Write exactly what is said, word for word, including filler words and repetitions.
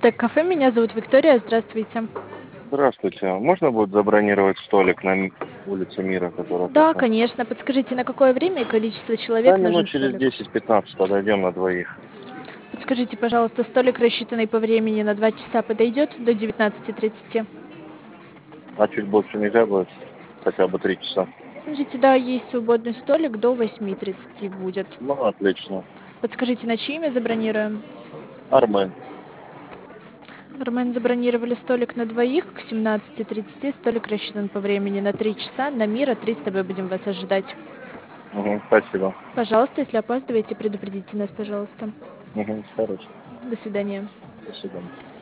Так, кафе, меня зовут Виктория, здравствуйте. Здравствуйте. Можно будет забронировать столик на М- улице Мира, которая Да, кафе? конечно, подскажите, на какое время и количество Да, человек нужен минут через столик? десять-пятнадцать подойдем на двоих. Подскажите, пожалуйста, столик, рассчитанный по времени на два часа, подойдет до девятнадцати тридцати? А чуть больше нельзя будет? Хотя бы три часа. Смотрите, да, есть свободный столик, до восьми тридцати будет. Ну, отлично. Подскажите, на чье имя забронируем? Армен. Армен, забронировали столик на двоих к семнадцати тридцати. Столик рассчитан по времени на три часа. На Мира три с тобой будем вас ожидать. Угу, спасибо. Пожалуйста, если опаздываете, предупредите нас, пожалуйста. Угу, хорошо. До свидания. До свидания.